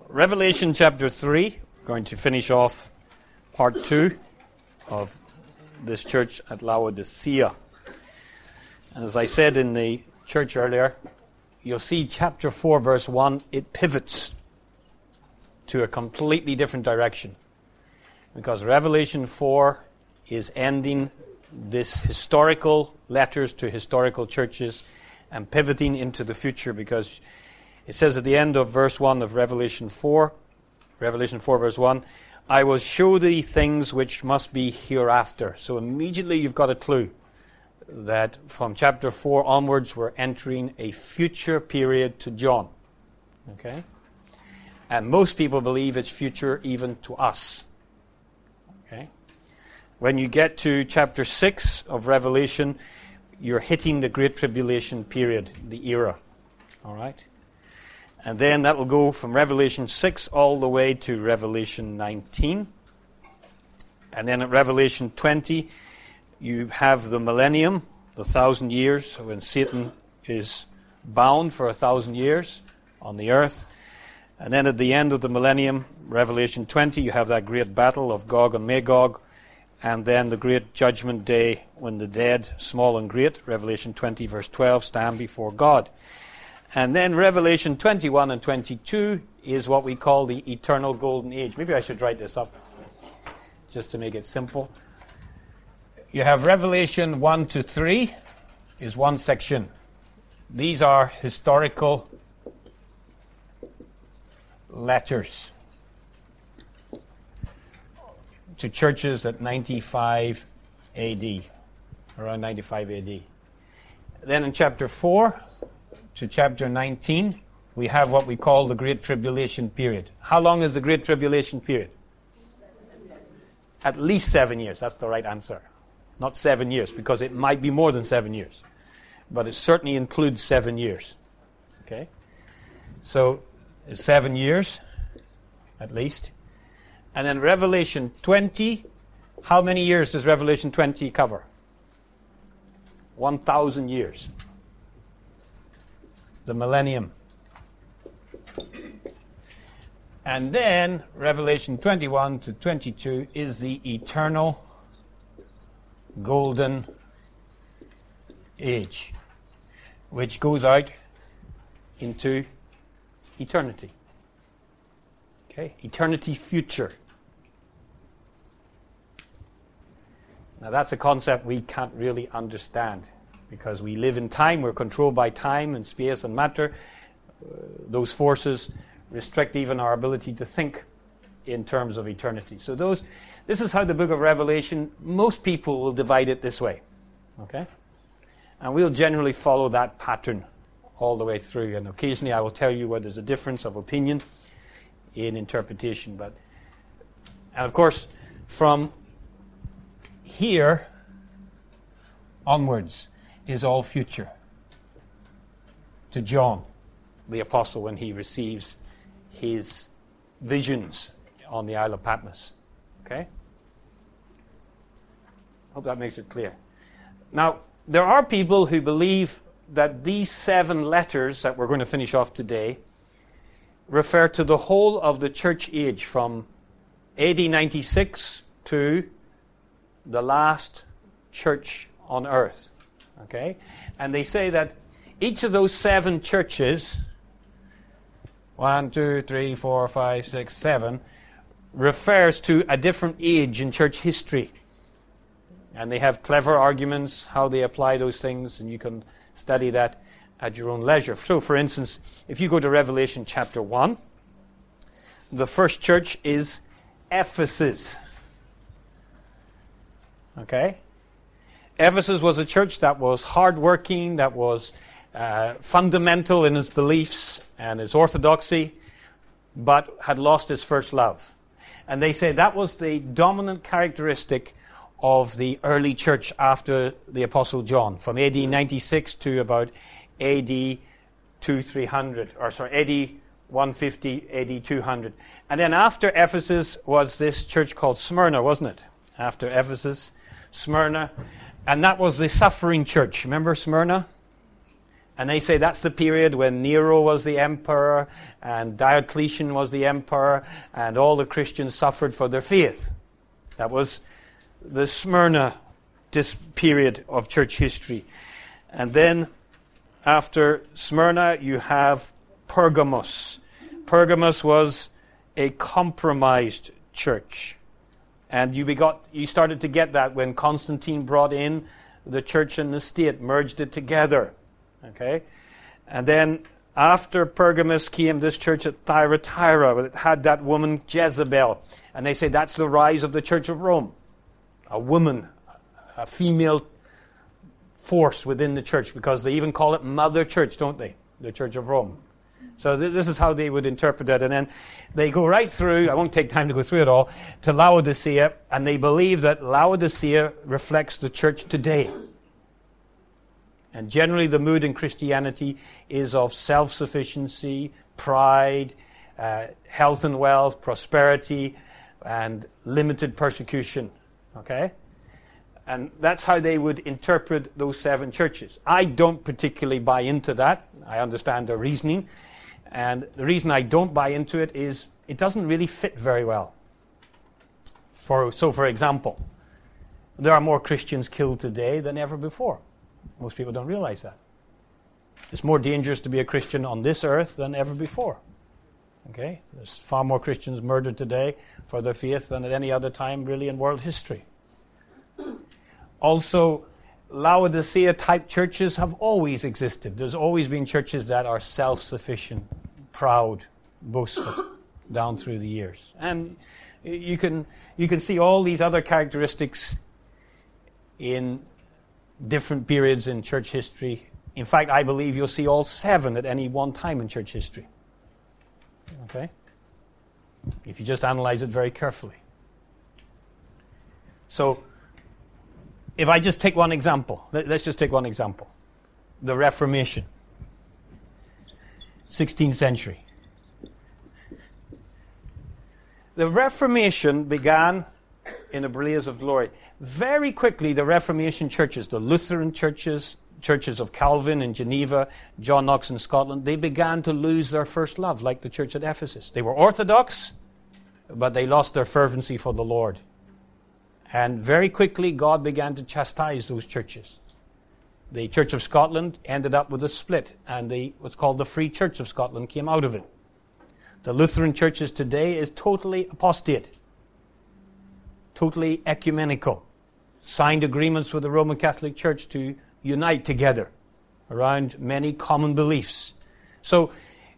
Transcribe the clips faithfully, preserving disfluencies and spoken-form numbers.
Revelation chapter three, we're going to finish off part two of this church at Laodicea. And as I said in the church earlier, you'll see chapter four, verse one, it pivots to a completely different direction. Because Revelation four is ending this historical letters to historical churches and pivoting into the future, because it says at the end of verse one of Revelation four, Revelation four verse one, I will show thee things which must be hereafter. So immediately you've got a clue that from chapter four onwards we're entering a future period to John. Okay? And most people believe it's future even to us. Okay? When you get to chapter six of Revelation, you're hitting the Great Tribulation period, the era. All right? And then that will go from Revelation six all the way to Revelation nineteen. And then at Revelation twenty, you have the millennium, the thousand years, when Satan is bound for a thousand years on the earth. And then at the end of the millennium, Revelation twenty, you have that great battle of Gog and Magog. And then the great judgment day when the dead, small and great, Revelation twenty verse twelve, stand before God. And then Revelation twenty-one and twenty-two is what we call the eternal golden age. Maybe I should write this up just to make it simple. You have Revelation one to three is one section. These are historical letters to churches at ninety-five A D, around ninety-five A D. Then in chapter four to chapter nineteen, we have what we call the Great Tribulation period. How long is the Great Tribulation period? At least seven years. That's the right answer. Not seven years, because it might be more than seven years. But it certainly includes seven years. Okay? So, it's seven years, at least. And then Revelation twenty, how many years does Revelation twenty cover? One thousand years. The millennium. And then Revelation twenty-one to twenty-two is the eternal golden age, which goes out into eternity. Okay, eternity future. Now that's a concept we can't really understand, because we live in time, we're controlled by time and space and matter. Uh, those forces restrict even our ability to think in terms of eternity. So those, this is how the book of Revelation, most people will divide it this way. Okay? And we'll generally follow that pattern all the way through. And occasionally I will tell you where there's a difference of opinion in interpretation. But, and of course, from here onwards is all future to John, the apostle, when he receives his visions on the Isle of Patmos. Okay? Hope that makes it clear. Now, there are people who believe that these seven letters that we're going to finish off today refer to the whole of the church age from A D ninety-six to the last church on earth. Okay? And they say that each of those seven churches, one, two, three, four, five, six, seven, refers to a different age in church history. And they have clever arguments how they apply those things, and you can study that at your own leisure. So, for instance, if you go to Revelation chapter one, the first church is Ephesus. Okay? Ephesus was a church that was hardworking, that was uh, fundamental in its beliefs and its orthodoxy, but had lost its first love. And they say that was the dominant characteristic of the early church after the Apostle John, from A D ninety-six to about A D two three hundred, or sorry, A D one fifty, A D two hundred. And then after Ephesus was this church called Smyrna, wasn't it? After Ephesus, Smyrna. And that was the suffering church. Remember Smyrna? And they say that's the period when Nero was the emperor and Diocletian was the emperor and all the Christians suffered for their faith. That was the Smyrna dis- period of church history. And then after Smyrna you have Pergamos. Pergamos was a compromised church. And you begot, you started to get that when Constantine brought in the church and the state, merged it together. Okay? And then after Pergamos came this church at Thyatira. It had that woman Jezebel. And they say that's the rise of the Church of Rome. A woman, a female force within the church, because they even call it Mother Church, don't they? The Church of Rome. So th- this is how they would interpret it. And then they go right through, I won't take time to go through it all, to Laodicea, and they believe that Laodicea reflects the church today. And generally the mood in Christianity is of self-sufficiency, pride, uh, health and wealth, prosperity, and limited persecution. Okay? And that's how they would interpret those seven churches. I don't particularly buy into that. I understand their reasoning. And the reason I don't buy into it is it doesn't really fit very well. For, so, for example, there are more Christians killed today than ever before. Most people don't realize that. It's more dangerous to be a Christian on this earth than ever before. Okay? There's far more Christians murdered today for their faith than at any other time really in world history. Also, Laodicea-type churches have always existed. There's always been churches that are self-sufficient, proud, boastful, down through the years. And you can you can see all these other characteristics in different periods in church history. In fact, I believe you'll see all seven at any one time in church history. Okay? If you just analyze it very carefully. So, if I just take one example, let's just take one example. The Reformation. sixteenth century. The Reformation began in a blaze of glory. Very quickly, the Reformation churches, the Lutheran churches, churches of Calvin in Geneva, John Knox in Scotland, they began to lose their first love, like the church at Ephesus. They were orthodox, but they lost their fervency for the Lord. And very quickly, God began to chastise those churches. The Church of Scotland ended up with a split, and the what's called the Free Church of Scotland came out of it. The Lutheran churches today is totally apostate, totally ecumenical, signed agreements with the Roman Catholic Church to unite together around many common beliefs. So,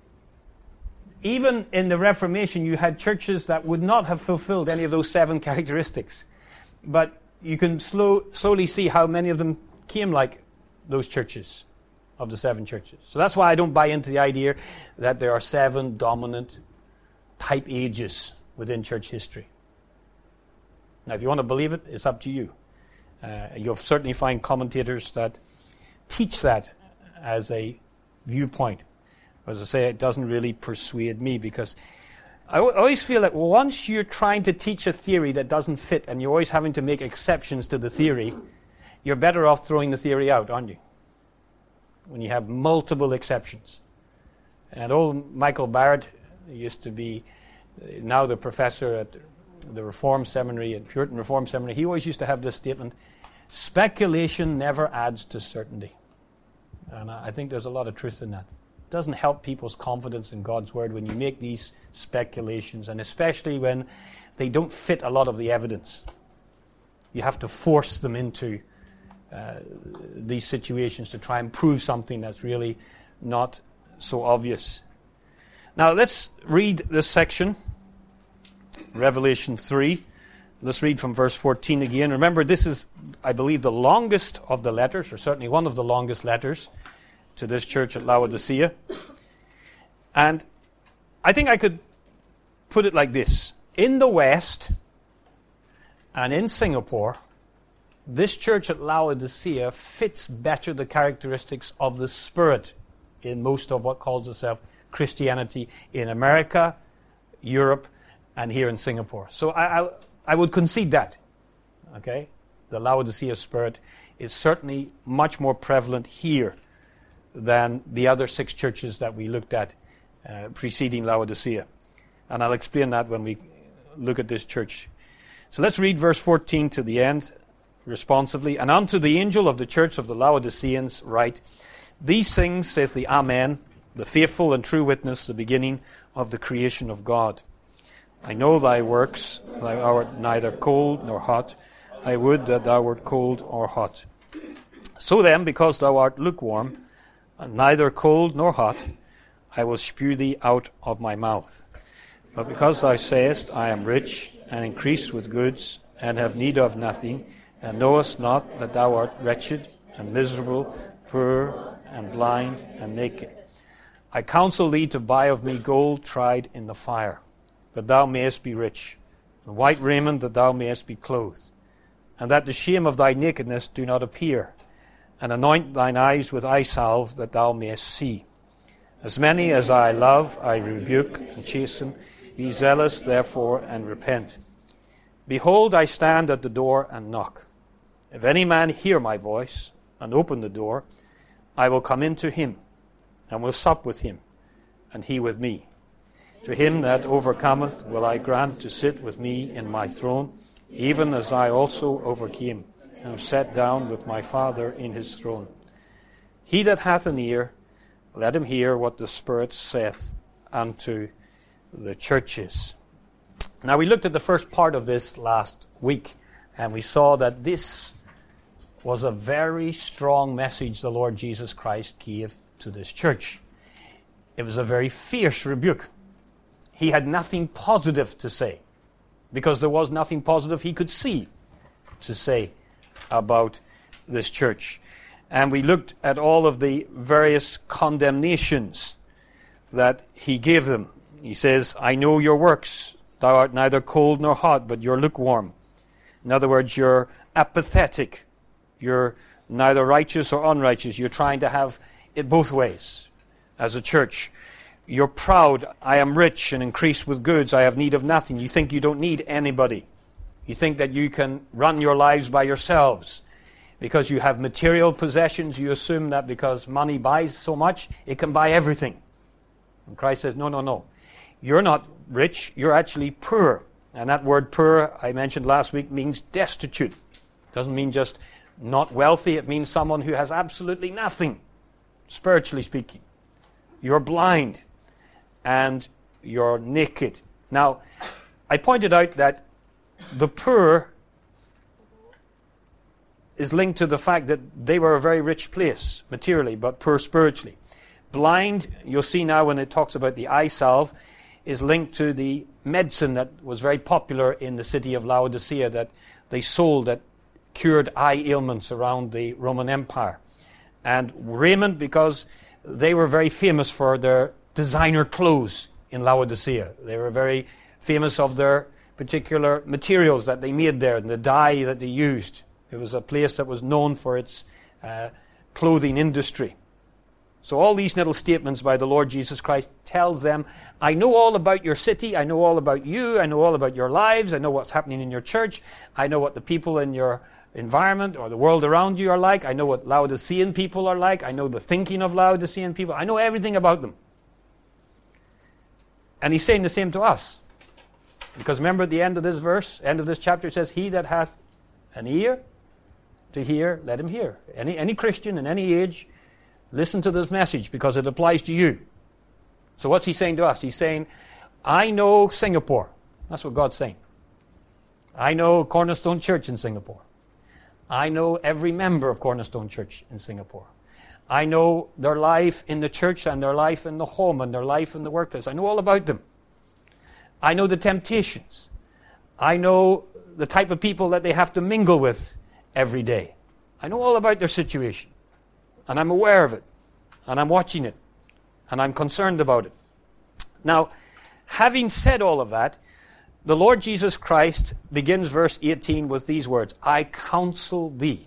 even in the Reformation, you had churches that would not have fulfilled any of those seven characteristics. But you can slow, slowly see how many of them came like those churches, of the seven churches. So that's why I don't buy into the idea that there are seven dominant type ages within church history. Now, if you want to believe it, it's up to you. Uh, you'll certainly find commentators that teach that as a viewpoint. As I say, it doesn't really persuade me, because I always feel that once you're trying to teach a theory that doesn't fit and you're always having to make exceptions to the theory, you're better off throwing the theory out, aren't you? When you have multiple exceptions. And old Michael Barrett used to be now the professor at the Reformed Seminary, at Puritan Reformed Seminary. He always used to have this statement, speculation never adds to certainty. And I think there's a lot of truth in that. It doesn't help people's confidence in God's Word when you make these speculations, and especially when they don't fit a lot of the evidence. You have to force them into uh, these situations to try and prove something that's really not so obvious. Now let's read this section, Revelation three. Let's read from verse fourteen again. Remember, this is, I believe, the longest of the letters, or certainly one of the longest letters to this church at Laodicea. And I think I could put it like this. In the West and in Singapore, this church at Laodicea fits better the characteristics of the Spirit in most of what calls itself Christianity in America, Europe, and here in Singapore. So I, I, I would concede that. Okay? The Laodicea spirit is certainly much more prevalent here than the other six churches that we looked at uh, preceding Laodicea. And I'll explain that when we look at this church. So let's read verse fourteen to the end responsively. And unto the angel of the church of the Laodiceans write, These things saith the Amen, the faithful and true witness, the beginning of the creation of God. I know thy works, thou art neither cold nor hot. I would that thou wert cold or hot. So then, because thou art lukewarm, and neither cold nor hot, I will spew thee out of my mouth. But because thou sayest, I am rich, and increase with goods, and have need of nothing, and knowest not that thou art wretched, and miserable, poor, and blind, and naked. I counsel thee to buy of me gold tried in the fire, that thou mayest be rich, and white raiment that thou mayest be clothed, and that the shame of thy nakedness do not appear, and anoint thine eyes with eye salve that thou mayest see. As many as I love, I rebuke and chasten. Be zealous, therefore, and repent. Behold, I stand at the door and knock. If any man hear my voice, and open the door, I will come into him, and will sup with him, and he with me. To him that overcometh will I grant to sit with me in my throne, even as I also overcame, and have sat down with my Father in his throne. He that hath an ear, let him hear what the Spirit saith unto the churches. Now we looked at the first part of this last week, and we saw that this was a very strong message the Lord Jesus Christ gave to this church. It was a very fierce rebuke. He had nothing positive to say, because there was nothing positive he could see to say about this church. And we looked at all of the various condemnations that he gave them. He says, I know your works. Thou art neither cold nor hot, but you're lukewarm. In other words, you're apathetic. You're neither righteous or unrighteous. You're trying to have it both ways as a church. You're proud. I am rich and increase with goods. I have need of nothing. You think you don't need anybody. You think that you can run your lives by yourselves. Because you have material possessions, you assume that because money buys so much, it can buy everything. And Christ says, no, no, no. You're not rich. You're actually poor. And that word poor, I mentioned last week, means destitute. It doesn't mean just not wealthy. It means someone who has absolutely nothing, spiritually speaking. You're blind. And you're naked. Now, I pointed out that the poor is linked to the fact that they were a very rich place, materially, but poor spiritually. Blind, you'll see now when it talks about the eye salve, is linked to the medicine that was very popular in the city of Laodicea that they sold that cured eye ailments around the Roman Empire. And raiment, because they were very famous for their designer clothes in Laodicea. They were very famous of their particular materials that they made there and the dye that they used. It was a place that was known for its uh, clothing industry. So all these little statements by the Lord Jesus Christ tells them, I know all about your city, I know all about you, I know all about your lives, I know what's happening in your church, I know what the people in your environment or the world around you are like, I know what Laodicean people are like, I know the thinking of Laodicean people, I know everything about them. And he's saying the same to us. Because remember at the end of this verse, end of this chapter, it says, he that hath an ear to hear, let him hear. Any, any Christian in any age, listen to this message because it applies to you. So what's he saying to us? He's saying, I know Singapore. That's what God's saying. I know Cornerstone Church in Singapore. I know every member of Cornerstone Church in Singapore. I know their life in the church and their life in the home and their life in the workplace. I know all about them. I know the temptations. I know the type of people that they have to mingle with every day. I know all about their situation. And I'm aware of it. And I'm watching it. And I'm concerned about it. Now, having said all of that, the Lord Jesus Christ begins verse eighteen with these words, I counsel thee.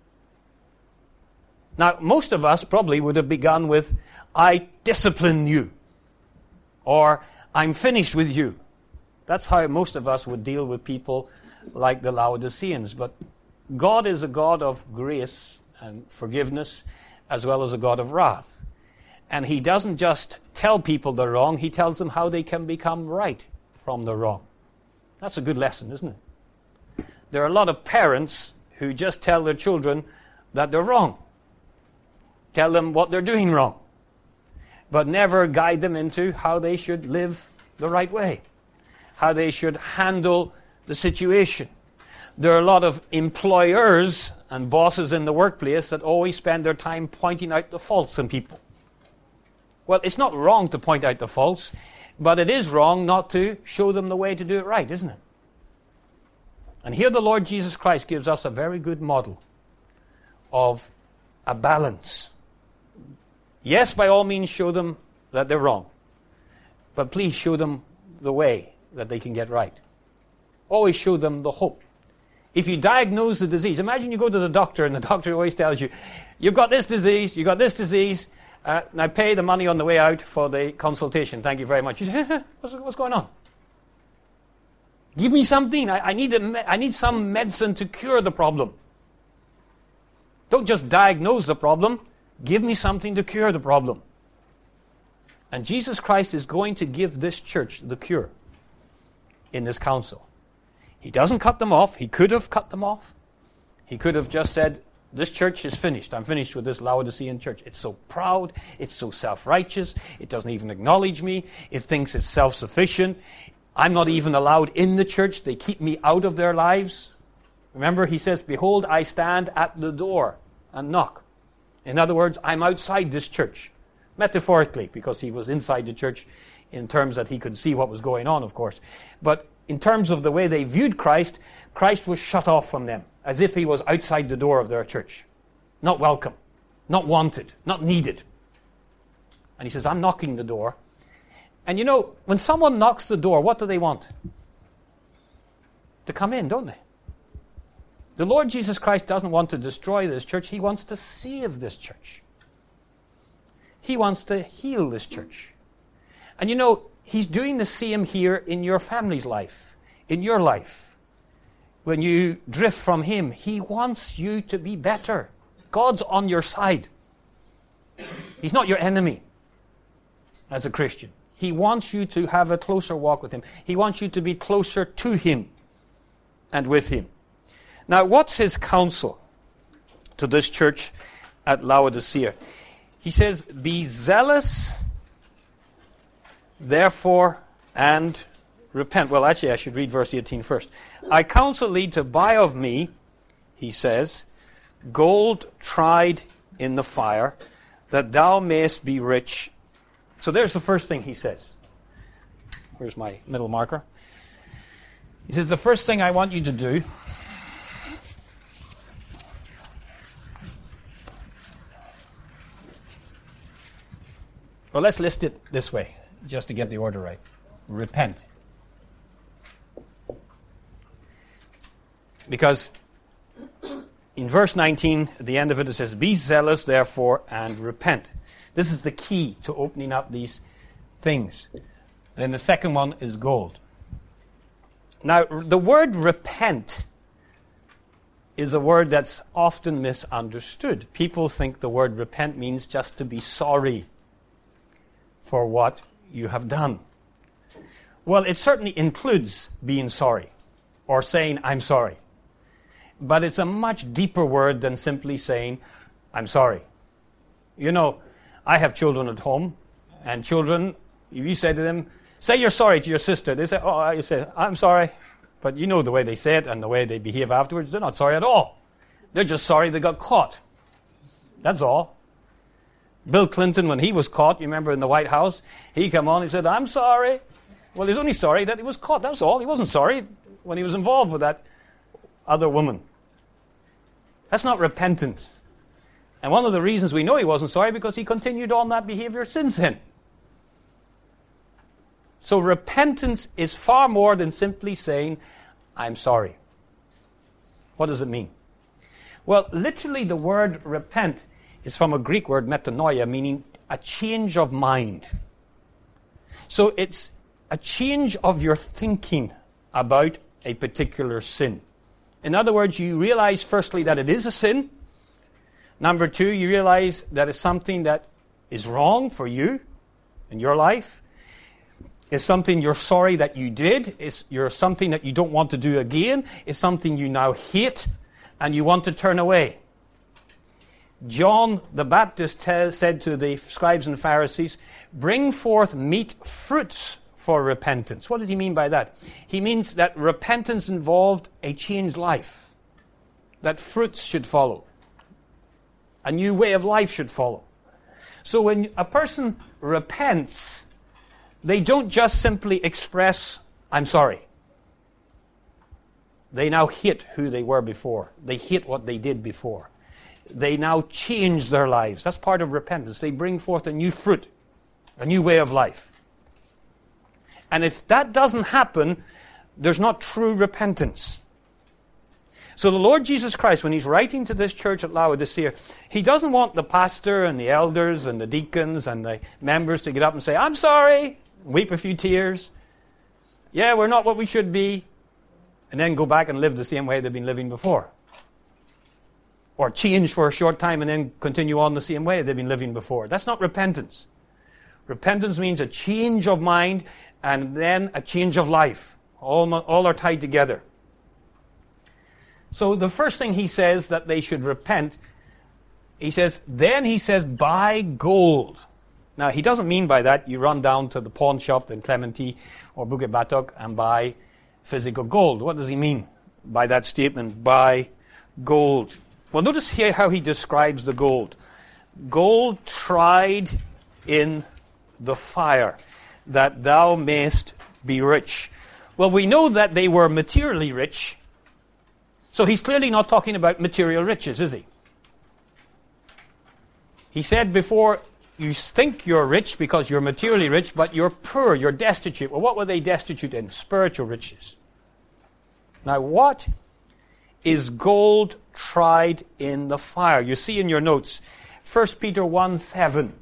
Now, most of us probably would have begun with, I discipline you. Or, I'm finished with you. That's how most of us would deal with people like the Laodiceans. But God is a God of grace and forgiveness. as well as a God of wrath. And he doesn't just tell people they're wrong, he tells them how they can become right from the wrong. That's a good lesson, isn't it? There are a lot of parents who just tell their children that they're wrong. Tell them what they're doing wrong. But never guide them into how they should live the right way. How they should handle the situation. There are a lot of employers and bosses in the workplace that always spend their time pointing out the faults in people. Well, it's not wrong to point out the faults, but it is wrong not to show them the way to do it right, isn't it? And here the Lord Jesus Christ gives us a very good model of a balance. Yes, by all means, show them that they're wrong. But please show them the way that they can get right. Always show them the hope. If you diagnose the disease, imagine you go to the doctor and the doctor always tells you, you've got this disease, you've got this disease, uh, now pay the money on the way out for the consultation. Thank you very much. You say, what's, what's going on? Give me something. I, I, need a me- I need some medicine to cure the problem. Don't just diagnose the problem. Give me something to cure the problem. And Jesus Christ is going to give this church the cure in this council. He doesn't cut them off. He could have cut them off. He could have just said, this church is finished. I'm finished with this Laodicean church. It's so proud. It's so self-righteous. It doesn't even acknowledge me. It thinks it's self-sufficient. I'm not even allowed in the church. They keep me out of their lives. Remember, he says, behold, I stand at the door and knock. In other words, I'm outside this church. Metaphorically, because he was inside the church in terms that he could see what was going on, of course. But in terms of the way they viewed Christ, Christ was shut off from them, as if he was outside the door of their church. Not welcome, not wanted, not needed. And he says, I'm knocking the door. And you know, when someone knocks the door, what do they want? To come in, don't they? The Lord Jesus Christ doesn't want to destroy this church. He wants to save this church. He wants to heal this church. And you know, he's doing the same here in your family's life, in your life. When you drift from him, he wants you to be better. God's on your side. He's not your enemy as a Christian. He wants you to have a closer walk with him. He wants you to be closer to him and with him. Now, what's his counsel to this church at Laodicea? He says, be zealous, therefore, and repent. Well, actually, I should read verse eighteen first. I counsel thee to buy of me, he says, gold tried in the fire, that thou mayest be rich. So there's the first thing he says. Where's my middle marker? He says, the first thing I want you to do Well, let's list it this way, just to get the order right. Repent. Because in verse nineteen, at the end of it, it says, be zealous, therefore, and repent. This is the key to opening up these things. Then the second one is gold. Now, the word repent is a word that's often misunderstood. People think the word repent means just to be sorry for what you have done. Well, it certainly includes being sorry or saying, I'm sorry. But it's a much deeper word than simply saying, I'm sorry. You know, I have children at home, and children, if you say to them, say you're sorry to your sister, they say, oh, you say, I'm sorry. But you know the way they say it and the way they behave afterwards, they're not sorry at all. They're just sorry they got caught. That's all. Bill Clinton, when he was caught, you remember in the White House, he came on and said, I'm sorry. Well, he's only sorry that he was caught. That's all. He wasn't sorry when he was involved with that other woman. That's not repentance. And one of the reasons we know he wasn't sorry because he continued on that behavior since then. So repentance is far more than simply saying, I'm sorry. What does it mean? Well, literally the word repent is from a Greek word metanoia, meaning a change of mind. So it's a change of your thinking about a particular sin. In other words, you realize firstly that it is a sin. Number two, you realize that it's something that is wrong for you in your life. It's something you're sorry that you did. It's you're something that you don't want to do again. It's something you now hate and you want to turn away. John the Baptist t- said to the scribes and Pharisees, bring forth meet fruits for repentance. What did he mean by that? He means that repentance involved a changed life, that fruits should follow. A new way of life should follow. So when a person repents, they don't just simply express, I'm sorry. They now hate who they were before. They hate what they did before. They now change their lives. That's part of repentance. They bring forth a new fruit, a new way of life. And if that doesn't happen, there's not true repentance. So the Lord Jesus Christ, when he's writing to this church at Laodicea, he doesn't want the pastor and the elders and the deacons and the members to get up and say, I'm sorry, weep a few tears. Yeah, we're not what we should be. And then go back and live the same way they've been living before. Or change for a short time and then continue on the same way they've been living before. That's not repentance. Repentance means a change of mind and then a change of life. All, all are tied together. So the first thing he says that they should repent, he says, then he says, buy gold. Now, he doesn't mean by that you run down to the pawn shop in Clementi or Bukit Batok and buy physical gold. What does he mean by that statement, buy gold? Well, notice here how he describes the gold. Gold tried in the fire, that thou mayest be rich. Well, we know that they were materially rich, so he's clearly not talking about material riches, is he? He said before, you think you're rich because you're materially rich, but you're poor, you're destitute. Well, what were they destitute in? Spiritual riches. Now, what is gold tried in the fire? You see in your notes, First Peter one seven.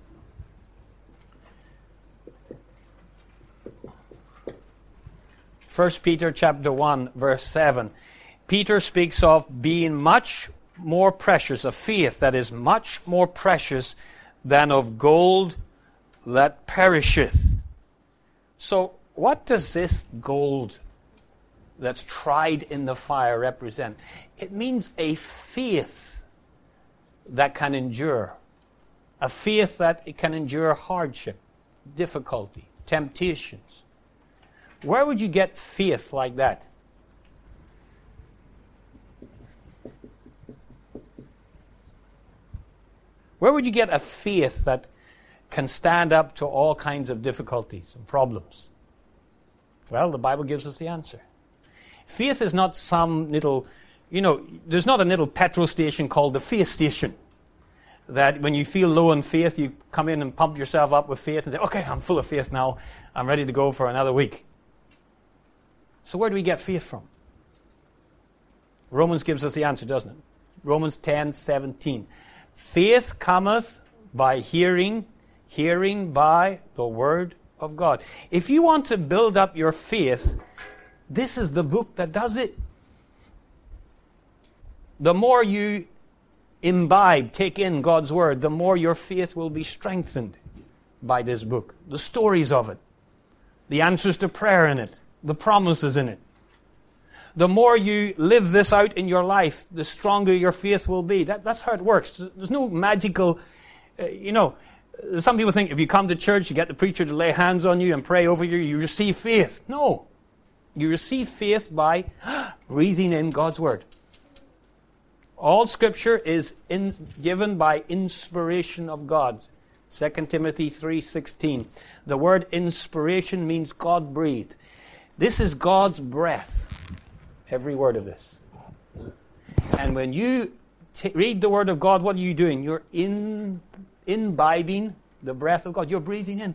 First Peter chapter one, verse seven. Peter speaks of being much more precious, a faith that is much more precious than of gold that perisheth. So, what does this gold that's tried in the fire represent? It means a faith that can endure. A faith that it can endure hardship, difficulty, temptations. Where would you get faith like that? Where would you get a faith that can stand up to all kinds of difficulties and problems? Well, the Bible gives us the answer. Faith is not some little, you know, there's not a little petrol station called the faith station. That when you feel low in faith, you come in and pump yourself up with faith and say, okay, I'm full of faith now. I'm ready to go for another week. So where do we get faith from? Romans gives us the answer, doesn't it? Romans ten seventeen. Faith cometh by hearing, hearing by the word of God. If you want to build up your faith, this is the book that does it. The more you imbibe, take in God's word, the more your faith will be strengthened by this book. The stories of it, the answers to prayer in it, the promises in it. The more you live this out in your life, the stronger your faith will be. That, that's how it works. There's no magical, uh, you know, some people think if you come to church, you get the preacher to lay hands on you and pray over you, you receive faith. No. You receive faith by breathing in God's word. All Scripture is in, given by inspiration of God. Second Timothy three sixteen. The word inspiration means God breathed. This is God's breath. Every word of this. And when you t- read the word of God, what are you doing? You're in, imbibing the breath of God. You're breathing in.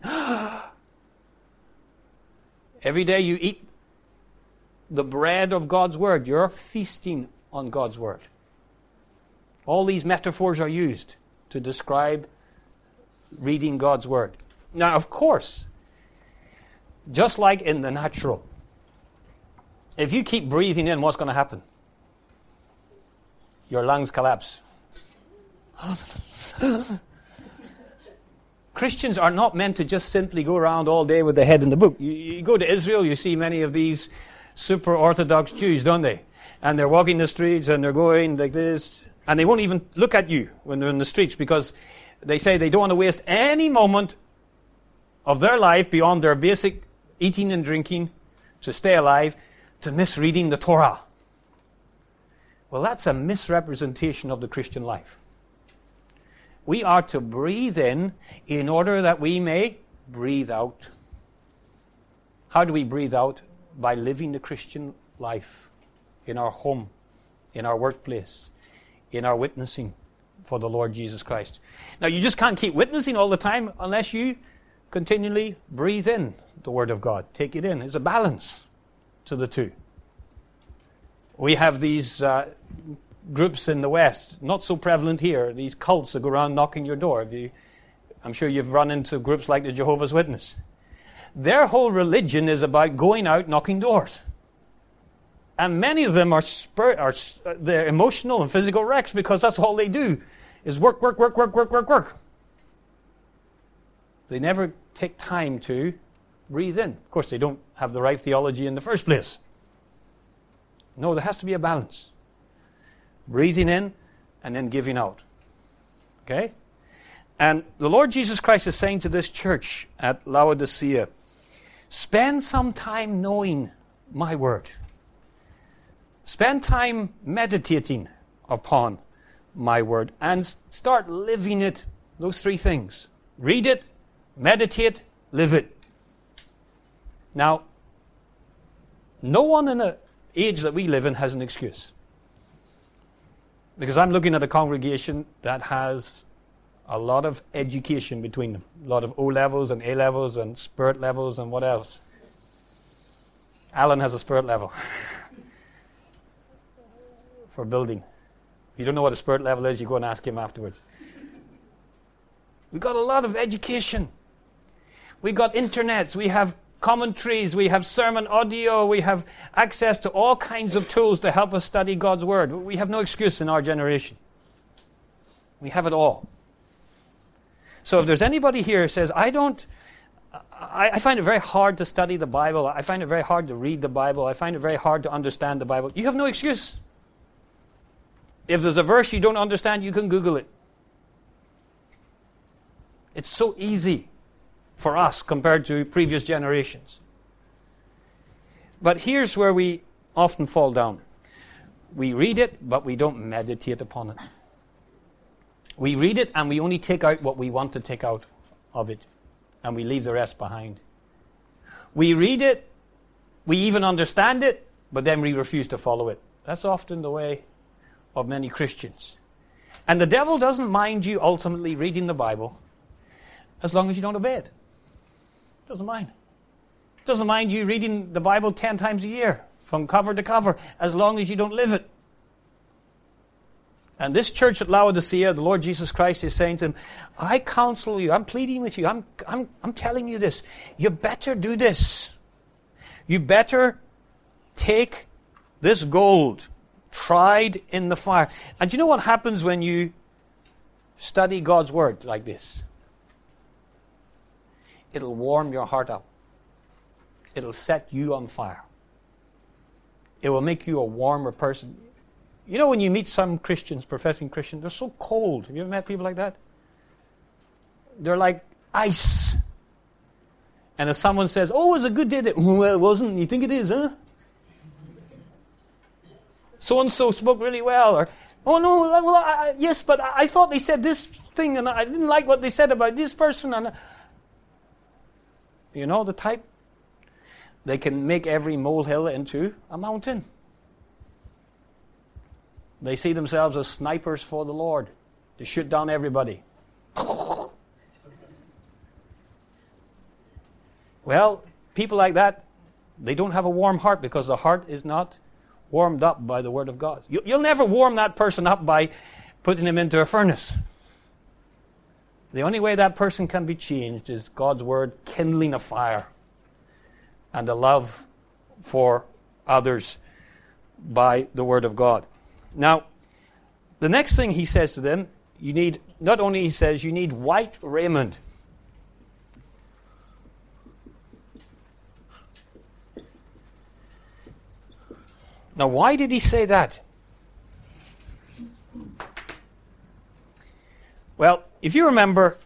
Every day you eat the bread of God's word. You're feasting on God's word. All these metaphors are used to describe reading God's word. Now, of course, just like in the natural, if you keep breathing in, what's going to happen? Your lungs collapse. Christians are not meant to just simply go around all day with their head in the book. You, you go to Israel, you see many of these super Orthodox Jews, don't they? And they're walking the streets and they're going like this. And they won't even look at you when they're in the streets because they say they don't want to waste any moment of their life beyond their basic eating and drinking to stay alive to miss reading the Torah. Well, that's a misrepresentation of the Christian life. We are to breathe in in order that we may breathe out. How do we breathe out? By living the Christian life in our home, in our workplace, in our witnessing for the Lord Jesus Christ. Now, you just can't keep witnessing all the time unless you continually breathe in the Word of God. Take it in. There's a balance to the two. We have these uh, groups in the West, not so prevalent here, these cults that go around knocking your door. If you, I'm sure you've run into groups like the Jehovah's Witness. Their whole religion is about going out knocking doors. And many of them are, spir- are they're emotional and physical wrecks because that's all they do is work, work, work, work, work, work, work. They never take time to breathe in. Of course, they don't have the right theology in the first place. No, there has to be a balance. Breathing in and then giving out. Okay? And the Lord Jesus Christ is saying to this church at Laodicea, spend some time knowing my word. Spend time meditating upon my word and start living it. Those three things. Read it, meditate, live it. Now, no one in the age that we live in has an excuse. Because I'm looking at a congregation that has a lot of education between them. A lot of O-levels and A-levels and spirit levels and what else. Alan has a spirit level for building. If you don't know what a spirit level is, you go and ask him afterwards. We've got a lot of education. We've got internets. We have commentaries. We have sermon audio. We have access to all kinds of tools to help us study God's Word. We have no excuse in our generation. We have it all. So if there's anybody here who says, I don't, I, I find it very hard to study the Bible. I find it very hard to read the Bible. I find it very hard to understand the Bible. You have no excuse. If there's a verse you don't understand, you can Google it. It's so easy for us compared to previous generations. But here's where we often fall down. We read it, but we don't meditate upon it. We read it and we only take out what we want to take out of it, and we leave the rest behind. We read it, we even understand it, but then we refuse to follow it. That's often the way of many Christians. And the devil doesn't mind you ultimately reading the Bible as long as you don't obey it. Doesn't mind. Doesn't mind you reading the Bible ten times a year, from cover to cover, as long as you don't live it. And this church at Laodicea, the Lord Jesus Christ is saying to them, I counsel you, I'm pleading with you, I'm, I'm, I'm telling you this. You better do this. You better take this gold, tried in the fire. And do you know what happens when you study God's Word like this? It'll warm your heart up. It'll set you on fire. It will make you a warmer person. You know when you meet some Christians, professing Christians, they're so cold. Have you ever met people like that? They're like ice. And if someone says, oh, it was a good day, that, well, it wasn't. You think it is, huh? So-and-so spoke really well. Or, oh, no, well, I, yes, but I, I thought they said this thing, and I didn't like what they said about this person. And you know the type? They can make every molehill into a mountain. They see themselves as snipers for the Lord. They shoot down everybody. Well, people like that, they don't have a warm heart because the heart is not warmed up by the Word of God. You, you'll never warm that person up by putting him into a furnace. The only way that person can be changed is God's Word kindling a fire and a love for others by the Word of God. Now, the next thing he says to them, you need, not only he says, you need white raiment. Now, why did he say that? Well, if you remember,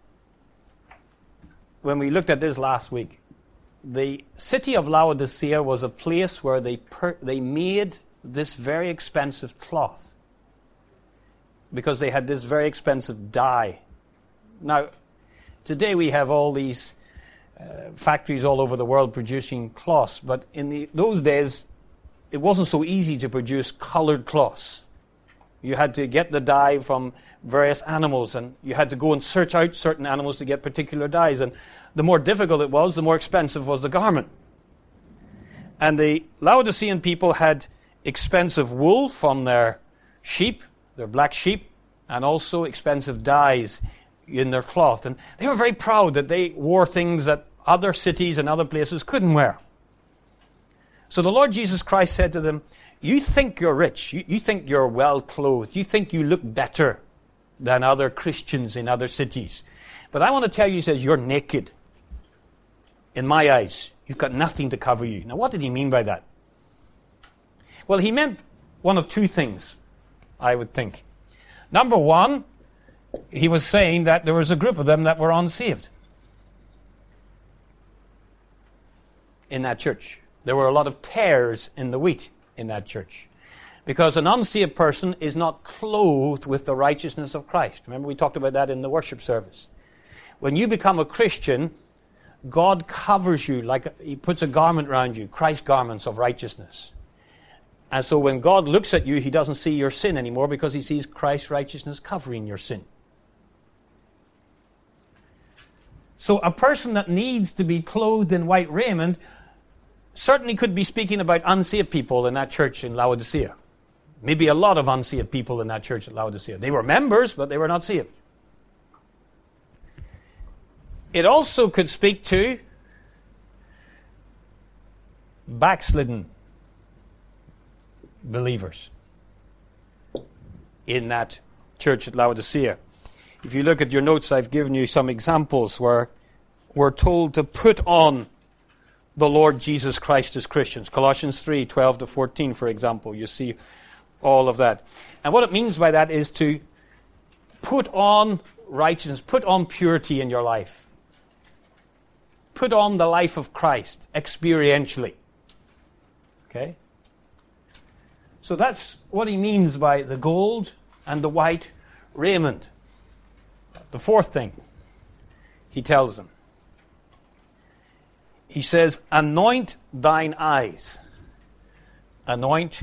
when we looked at this last week, the city of Laodicea was a place where they per- they made this very expensive cloth because they had this very expensive dye. Now, today we have all these uh, factories all over the world producing cloths, but in the, those days, it wasn't so easy to produce colored cloths. You had to get the dye from various animals, and you had to go and search out certain animals to get particular dyes. And the more difficult it was, the more expensive was the garment. And the Laodicean people had expensive wool from their sheep, their black sheep, and also expensive dyes in their cloth. And they were very proud that they wore things that other cities and other places couldn't wear. So the Lord Jesus Christ said to them, you think you're rich, you, you think you're well clothed, you think you look better than other Christians in other cities. But I want to tell you, he says, you're naked. In my eyes, you've got nothing to cover you. Now, what did he mean by that? Well, he meant one of two things, I would think. Number one, he was saying that there was a group of them that were unsaved in that church. There were a lot of tares in the wheat in that church. Because an unsaved person is not clothed with the righteousness of Christ. Remember, we talked about that in the worship service. When you become a Christian, God covers you like a, he puts a garment around you, Christ's garments of righteousness. And so when God looks at you, he doesn't see your sin anymore because he sees Christ's righteousness covering your sin. So a person that needs to be clothed in white raiment certainly could be speaking about unsaved people in that church in Laodicea. Maybe a lot of unsaved people in that church at Laodicea. They were members, but they were not saved. It also could speak to backslidden believers in that church at Laodicea. If you look at your notes, I've given you some examples where we're told to put on the Lord Jesus Christ as Christians. Colossians three, twelve to fourteen, for example. You see all of that. And what it means by that is to put on righteousness, put on purity in your life. Put on the life of Christ experientially. Okay? So that's what he means by the gold and the white raiment. The fourth thing he tells them. He says, anoint thine eyes. Anoint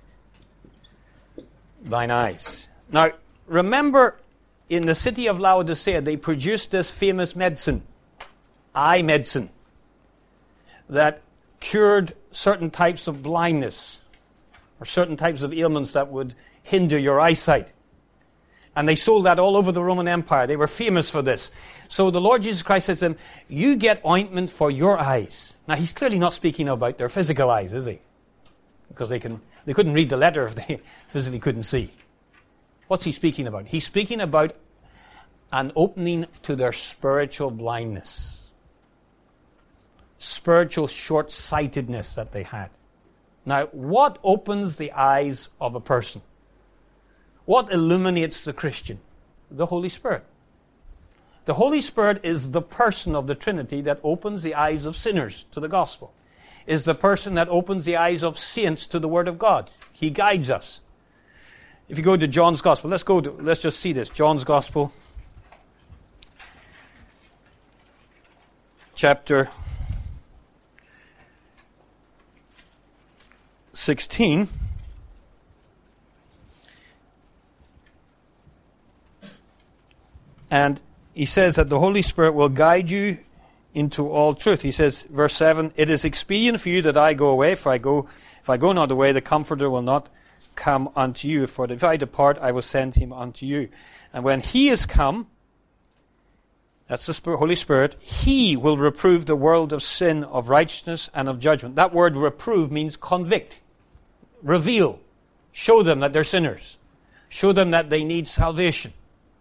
thine eyes. Now, remember, in the city of Laodicea, they produced this famous medicine, eye medicine, that cured certain types of blindness or certain types of ailments that would hinder your eyesight. And they sold that all over the Roman Empire. They were famous for this. So the Lord Jesus Christ says to them, you get ointment for your eyes. Now, he's clearly not speaking about their physical eyes, is he? Because they can they couldn't read the letter if they physically couldn't see. What's he speaking about? He's speaking about an opening to their spiritual blindness. Spiritual short-sightedness that they had. Now, what opens the eyes of a person? What illuminates the Christian? The Holy Spirit. The Holy Spirit is the person of the Trinity that opens the eyes of sinners to the gospel. Is the person that opens the eyes of saints to the Word of God. He guides us. If you go to John's Gospel, let's go to, let's just see this. John's Gospel, chapter sixteen. And he says that the Holy Spirit will guide you into all truth. He says, verse seven, it is expedient for you that I go away, for I go, if I go not away, the Comforter will not come unto you. For if I depart, I will send him unto you. And when he is come, that's the Spirit, Holy Spirit, he will reprove the world of sin, of righteousness, and of judgment. That word reprove means convict, reveal, show them that they're sinners, show them that they need salvation.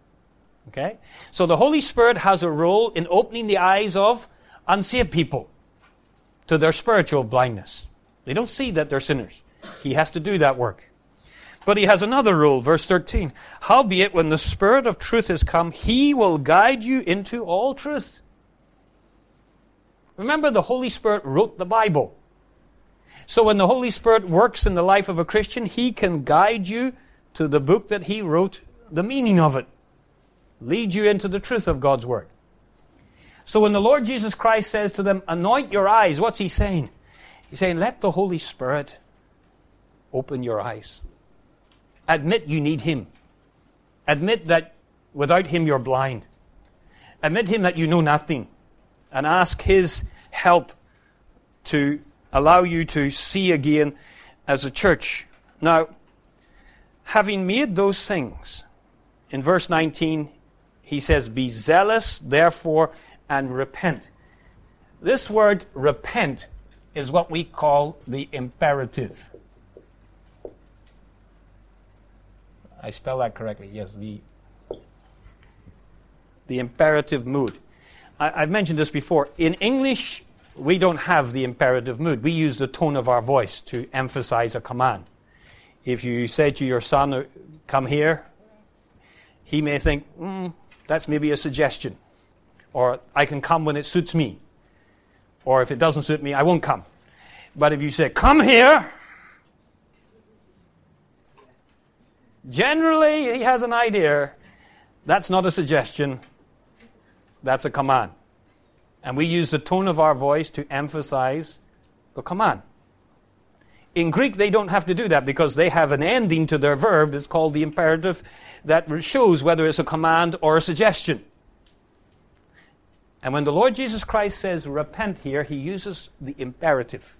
Okay? So the Holy Spirit has a role in opening the eyes of unsaved people to their spiritual blindness. They don't see that they're sinners. He has to do that work. But he has another rule, verse thirteen. Howbeit, when the Spirit of truth is come, he will guide you into all truth. Remember, the Holy Spirit wrote the Bible. So when the Holy Spirit works in the life of a Christian, he can guide you to the book that he wrote, the meaning of it. Lead you into the truth of God's Word. So when the Lord Jesus Christ says to them, anoint your eyes, what's he saying? He's saying, let the Holy Spirit open your eyes. Admit you need him. Admit that without him you're blind. Admit him that you know nothing. And ask his help to allow you to see again as a church. Now, having made those things, in verse nineteen, he says, be zealous, therefore, and repent. This word repent is what we call the imperative. I spell that correctly, yes, the, the imperative mood. I, I've mentioned this before. In English, we don't have the imperative mood. We use the tone of our voice to emphasize a command. If you say to your son, come here, he may think, mm, that's maybe a suggestion. Or I can come when it suits me. Or if it doesn't suit me, I won't come. But if you say, come here, generally he has an idea. That's not a suggestion. That's a command. And we use the tone of our voice to emphasize the command. In Greek, they don't have to do that because they have an ending to their verb. It's called the imperative that shows whether it's a command or a suggestion. And when the Lord Jesus Christ says repent here, he uses the imperative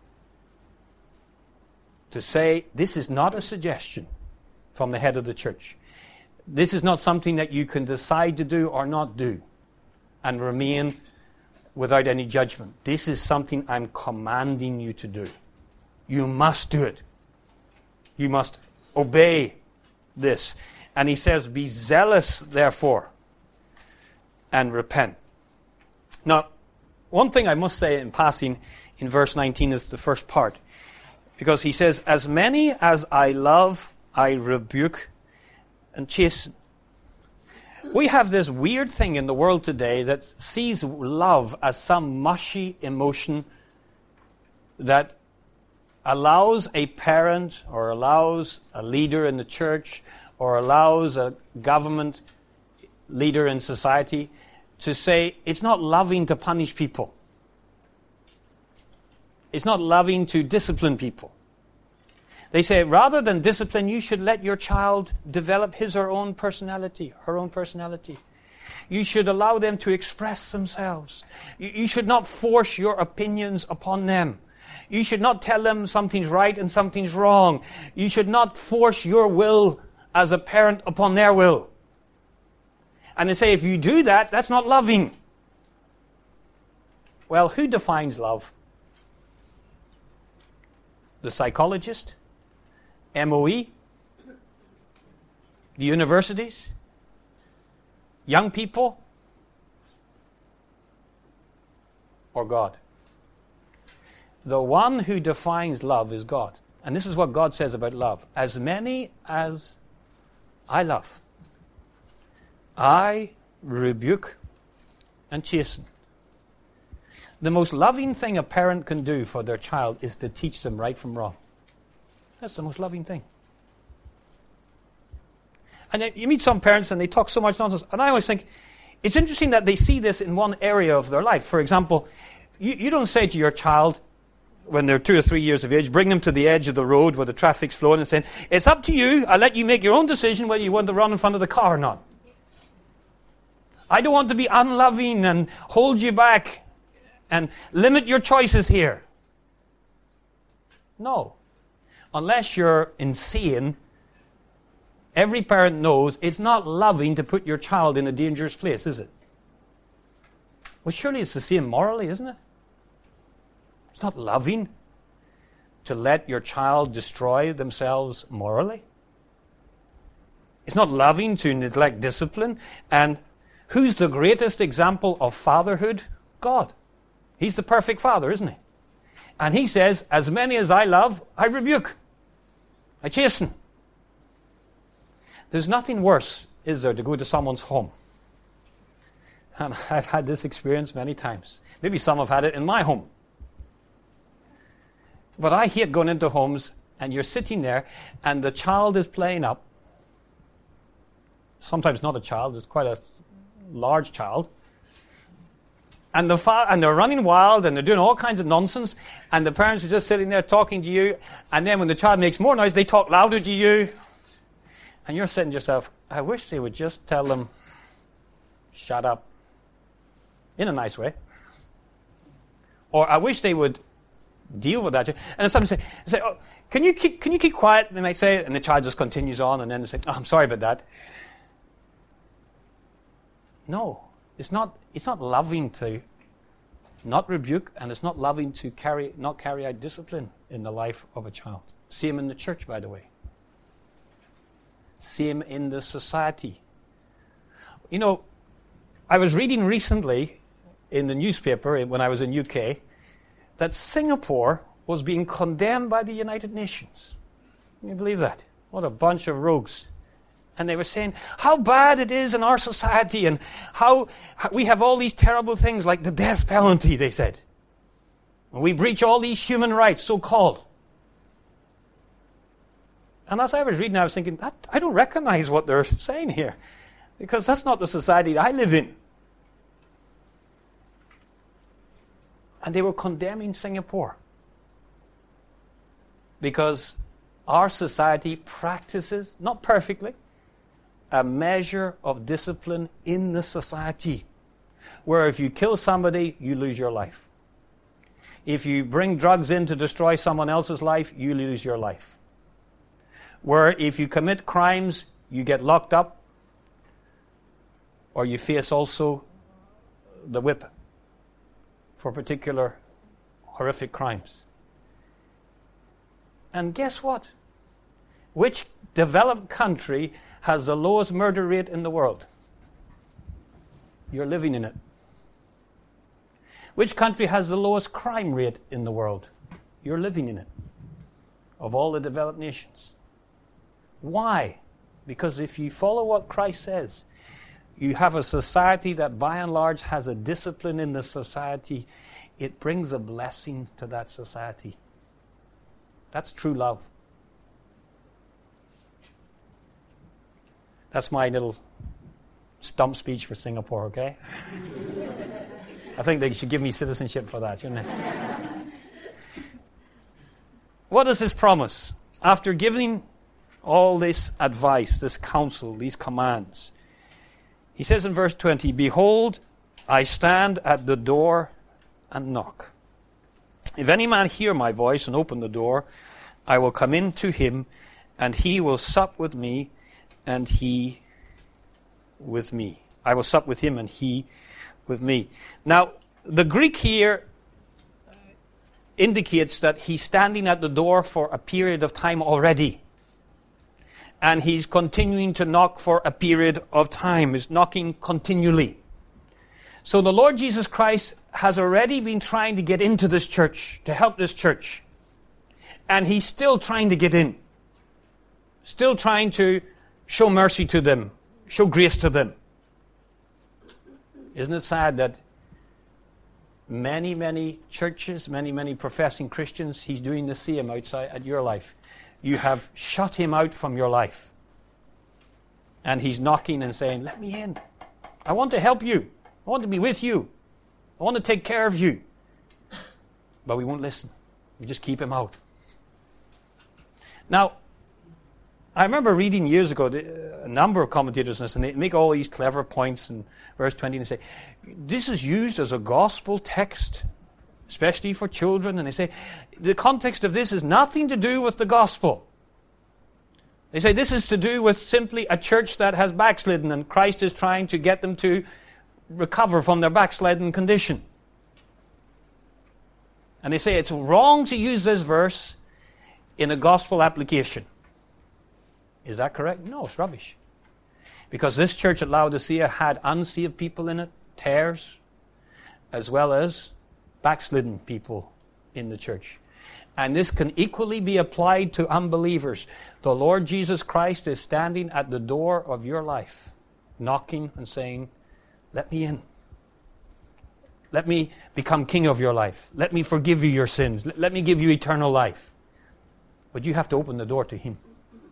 to say this is not a suggestion from the head of the church. This is not something that you can decide to do or not do and remain without any judgment. This is something I'm commanding you to do. You must do it. You must obey this. And he says, be zealous, therefore, and repent. Now, one thing I must say in passing in verse nineteen is the first part. Because he says, as many as I love, I rebuke and chasten. We have this weird thing in the world today that sees love as some mushy emotion that allows a parent or allows a leader in the church or allows a government leader in society to say it's not loving to punish people. It's not loving to discipline people. They say rather than discipline, you should let your child develop his or her own personality, her own personality. You should allow them to express themselves. You, you should not force your opinions upon them. You should not tell them something's right and something's wrong. You should not force your will as a parent upon their will. And they say if you do that, that's not loving. Well, who defines love? The psychologist? M O E? The universities? Young people? Or God? The one who defines love is God. And this is what God says about love. As many as I love, I rebuke and chasten. The most loving thing a parent can do for their child is to teach them right from wrong. That's the most loving thing. And then you meet some parents and they talk so much nonsense. And I always think, it's interesting that they see this in one area of their life. For example, you, you don't say to your child, when they're two or three years of age, bring them to the edge of the road where the traffic's flowing and saying, it's up to you, I'll let you make your own decision whether you want to run in front of the car or not. I don't want to be unloving and hold you back and limit your choices here. No. Unless you're insane, every parent knows it's not loving to put your child in a dangerous place, is it? Well, surely it's the same morally, isn't it? It's not loving to let your child destroy themselves morally. It's not loving to neglect discipline. And Who's the greatest example of fatherhood? God. He's the perfect father, isn't he? And he says, as many as I love, I rebuke. I chasten. There's nothing worse, is there, to go to someone's home. And I've had this experience many times. Maybe some have had it in my home. But I hate going into homes and you're sitting there and the child is playing up. Sometimes not a child, it's quite a large child. And, the fa- and they're running wild and they're doing all kinds of nonsense. And the parents are just sitting there talking to you. And then when the child makes more noise, they talk louder to you. And you're saying to yourself, I wish they would just tell them, shut up. In a nice way. Or I wish they would deal with that. And then somebody say, say oh, can you keep, can you keep quiet? And they might say it, and the child just continues on, and then they say, oh, I'm sorry about that. No, it's not, it's not loving to not rebuke, and it's not loving to carry, not carry out discipline in the life of a child. Same in the church, by the way. Same in the society. You know, I was reading recently in the newspaper when I was in U K that Singapore was being condemned by the United Nations. Can you believe that? What a bunch of rogues. And they were saying how bad it is in our society and how, how we have all these terrible things like the death penalty, they said. And we breach all these human rights, so-called. And as I was reading, I was thinking, that, I don't recognize what they're saying here. Because that's not the society I live in. And they were condemning Singapore. Because our society practices, not perfectly, a measure of discipline in the society. Where if you kill somebody, you lose your life. If you bring drugs in to destroy someone else's life, you lose your life. Where if you commit crimes, you get locked up, or you face also the whip for particular horrific crimes. And guess what? Which developed country has the lowest murder rate in the world? You're living in it. Which country has the lowest crime rate in the world? You're living in it. Of all the developed nations. Why? Because if you follow what Christ says, you have a society that by and large has a discipline in the society. It brings a blessing to that society. That's true love. That's my little stump speech for Singapore, okay? I think they should give me citizenship for that, shouldn't they? What does this promise? After giving all this advice, this counsel, these commands, he says in verse twenty, behold, I stand at the door and knock. If any man hear my voice and open the door, I will come in to him, and he will sup with me, and he with me. I will sup with him, and he with me. Now, the Greek here indicates that he's standing at the door for a period of time already. And he's continuing to knock for a period of time. He's knocking continually. So the Lord Jesus Christ has already been trying to get into this church, to help this church. And he's still trying to get in. Still trying to show mercy to them, show grace to them. Isn't it sad that many, many churches, many, many professing Christians, he's doing the same outside at your life. You have shut him out from your life. And he's knocking and saying, let me in. I want to help you. I want to be with you. I want to take care of you. But we won't listen. We just keep him out. Now, I remember reading years ago a number of commentators on this, and they make all these clever points in verse twenty, and they say, this is used as a gospel text, especially for children, and they say, the context of this is nothing to do with the gospel. They say this is to do with simply a church that has backslidden, and Christ is trying to get them to recover from their backslidden condition. And they say it's wrong to use this verse in a gospel application. Is that correct? No, it's rubbish. Because this church at Laodicea had unsaved people in it, tares, as well as backslidden people in the church. And this can equally be applied to unbelievers. The Lord Jesus Christ is standing at the door of your life, knocking and saying, let me in. Let me become king of your life. Let me forgive you your sins. Let me give you eternal life. But you have to open the door to him.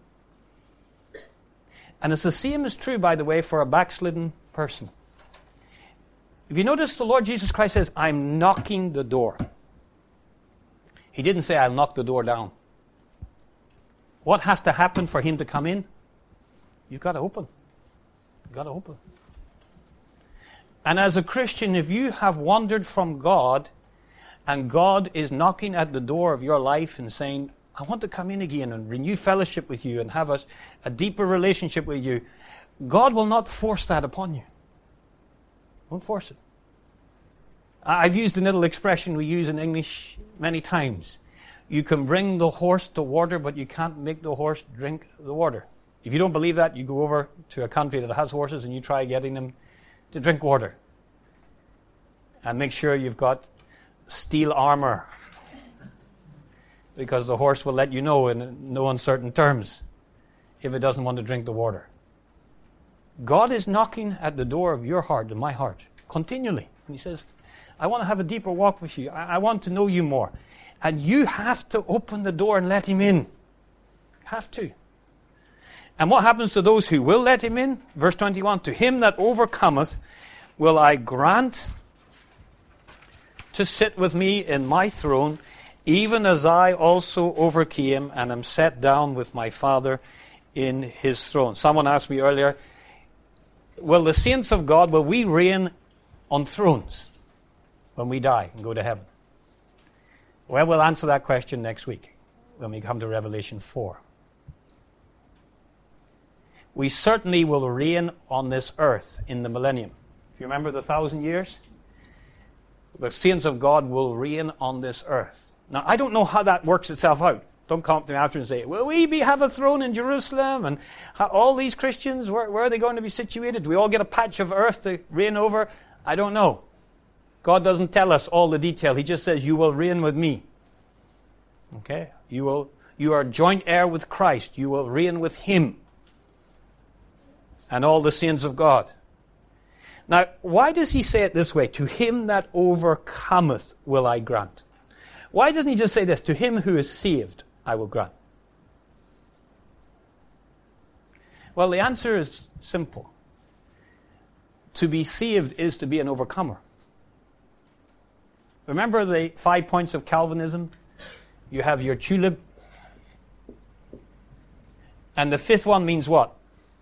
And it's the same is true, by the way, for a backslidden person. If you notice, the Lord Jesus Christ says, I'm knocking the door. He didn't say, I'll knock the door down. What has to happen for him to come in? You've got to open. You've got to open. And as a Christian, if you have wandered from God, and God is knocking at the door of your life and saying, I want to come in again and renew fellowship with you and have a, a deeper relationship with you, God will not force that upon you. Won't force it. I've used a little expression we use in English many times. You can bring the horse to water, but you can't make the horse drink the water. If you don't believe that, you go over to a country that has horses and you try getting them to drink water. And make sure you've got steel armor, because the horse will let you know in no uncertain terms if it doesn't want to drink the water. God is knocking at the door of your heart and my heart continually. And he says, I want to have a deeper walk with you. I, I want to know you more. And you have to open the door and let him in. Have to. And what happens to those who will let him in? Verse twenty-one, to him that overcometh will I grant to sit with me in my throne, even as I also overcame and am set down with my Father in his throne. Someone asked me earlier, will the saints of God, will we reign on thrones when we die and go to heaven? Well, we'll answer that question next week when we come to Revelation four. We certainly will reign on this earth in the millennium. If you remember the thousand years, the saints of God will reign on this earth. Now, I don't know how that works itself out. Don't come up to me after and say, will we be, have a throne in Jerusalem? And how, all these Christians, where, where are they going to be situated? Do we all get a patch of earth to reign over? I don't know. God doesn't tell us all the detail. He just says, you will reign with me. Okay? You will. You are joint heir with Christ. You will reign with him and all the saints of God. Now, why does he say it this way? To him that overcometh will I grant. Why doesn't he just say this? To him who is saved, I will grant. Well, the answer is simple. To be saved is to be an overcomer. Remember the five points of Calvinism? You have your tulip. And the fifth one means what?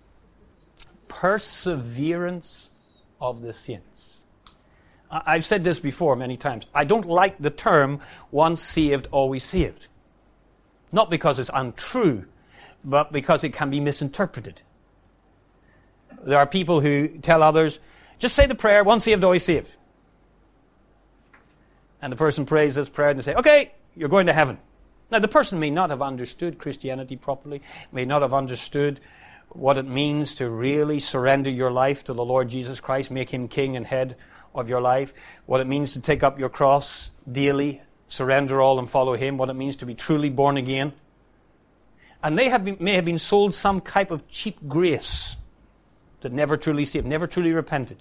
Perseverance of the saints. I've said this before many times. I don't like the term once saved, always saved. Not because it's untrue, but because it can be misinterpreted. There are people who tell others, just say the prayer, once saved, always saved. And the person prays this prayer and they say, okay, you're going to heaven. Now, the person may not have understood Christianity properly, may not have understood what it means to really surrender your life to the Lord Jesus Christ, make him king and head of your life, what it means to take up your cross daily, surrender all and follow him, what it means to be truly born again. And they have been, may have been sold some type of cheap grace that never truly saved, never truly repented.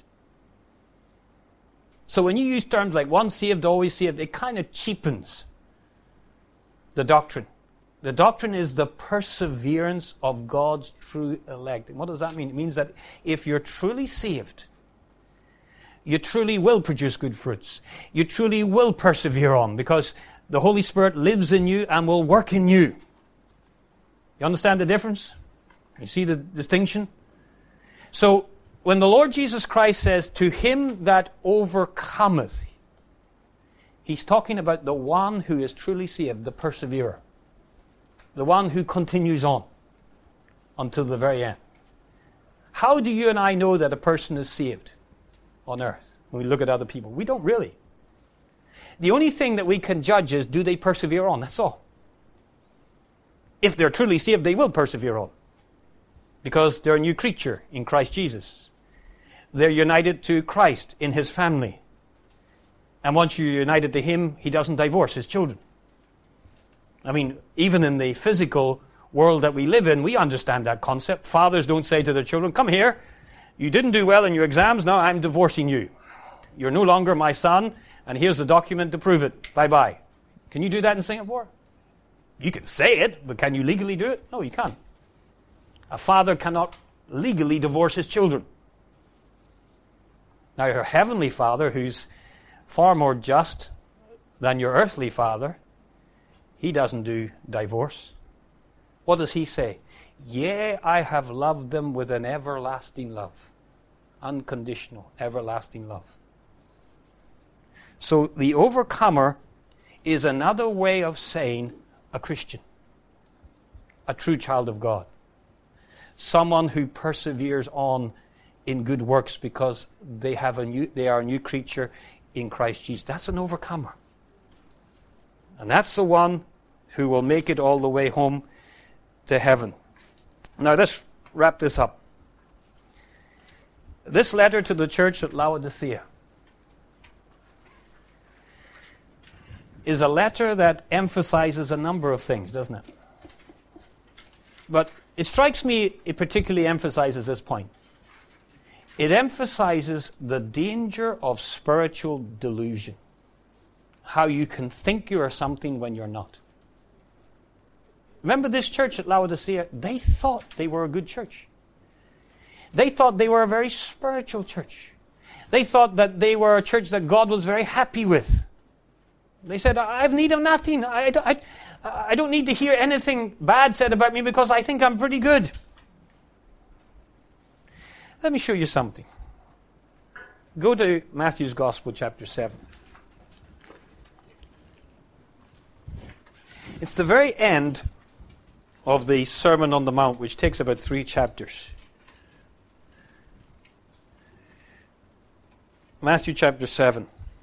So when you use terms like once saved, always saved, it kind of cheapens the doctrine. The doctrine is the perseverance of God's true elect. And what does that mean? It means that if you're truly saved, you truly will produce good fruits. You truly will persevere on because the Holy Spirit lives in you and will work in you. You understand the difference? You see the distinction? So, when the Lord Jesus Christ says, to him that overcometh, he's talking about the one who is truly saved, the perseverer. The one who continues on until the very end. How do you and I know that a person is saved on earth when we look at other people? We don't really. The only thing that we can judge is, do they persevere on? That's all. If they're truly saved, they will persevere on. because they're a new creature in Christ Jesus. They're united to Christ in his family. And once you're united to him, he doesn't divorce his children. I mean, even in the physical world that we live in, we understand that concept. Fathers don't say to their children, come here, you didn't do well in your exams, now I'm divorcing you. You're no longer my son, and here's the document to prove it. Bye-bye. Can you do that in Singapore? You can say it, but can you legally do it? No, you can't. A father cannot legally divorce his children. Now, your heavenly Father, who's far more just than your earthly father, he doesn't do divorce. What does he say? Yea, I have loved them with an everlasting love. Unconditional, everlasting love. So the overcomer is another way of saying a Christian. A true child of God. Someone who perseveres on in good works because they have a new they are a new creature in Christ Jesus. That's an overcomer. And that's the one who will make it all the way home to heaven. Now let's wrap this up. This letter to the church at Laodicea is a letter that emphasizes a number of things, doesn't it? But it strikes me it particularly emphasizes this point. It emphasizes the danger of spiritual delusion. How you can think you are something when you're not. Remember this church at Laodicea? They thought they were a good church. They thought they were a very spiritual church. They thought that they were a church that God was very happy with. They said, I have need of nothing. I, I, I don't need to hear anything bad said about me because I think I'm pretty good. Let me show you something. Go to Matthew's Gospel, chapter seven. It's the very end of the Sermon on the Mount, which takes about three chapters. Matthew chapter seven.